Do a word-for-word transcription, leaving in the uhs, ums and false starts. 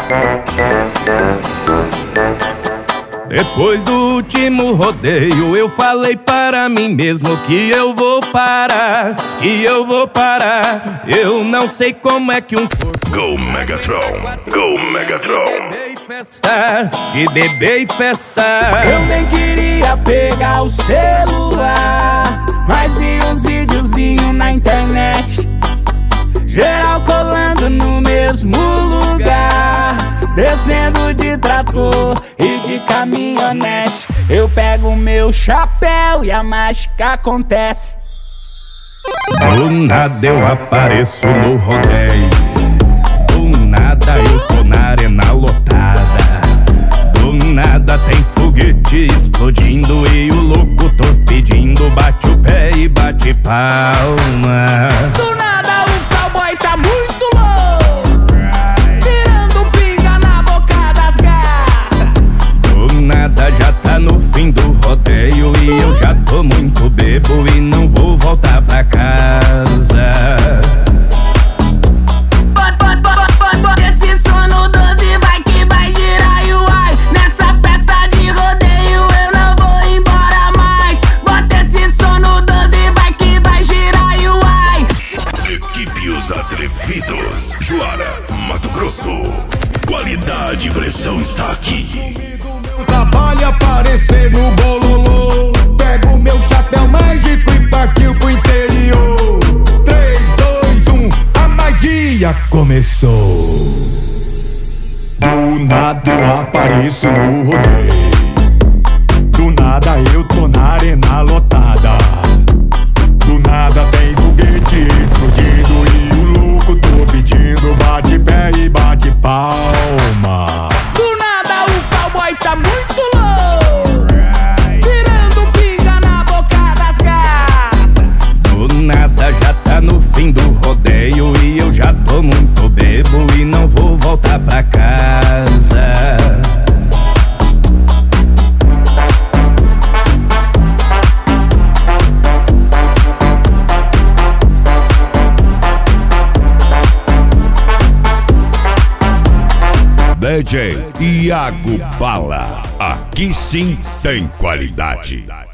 Depois do último rodeio eu falei para mim mesmo que eu vou parar, que eu vou parar. Eu não sei como é que um corpo Go Megatron, Go Megatron. De beber e festar. Eu nem queria pegar o celular, mas vi uns videozinhos na internet, geral colando no mesmo lugar, descendo de trator e de caminhonete. Eu pego o meu chapéu e a mágica acontece. Do nada eu apareço no rodeio, do nada eu tô na arena lotada, do nada tem foguete explodindo e o locutor pedindo bate o pé e bate palma. Do nada o cowboy tá muito louco, tirando pinga na boca das gatas. Do nada já tá no fim do rodeio e eu já tô muito bebo e não vou voltar pra casa. Esse sono doze vai que vai girar e uai, nessa festa de rodeio eu não vou embora mais. Bota esse sono doze vai que vai girar e uai. Equipe Os Atrevidos, Juara, Mato Grosso. Qualidade e pressão está aqui. Meu trabalho aparecer no bololô, pego meu chapéu mágico e partiu pro interior. Três, dois, um, a magia começou. Do nada eu apareço no rodeio, do nada eu tô na arena lotada, do nada tem foguete explodindo e o louco tô pedindo bate pé e bate palma. Do nada o cowboy tá muito louco, tirando pinga na boca das gatas. Do nada já tá no fim do rodeio e eu já tô muito bebo e não vou voltar pra casa. D J Iago Bala, aqui sim tem qualidade.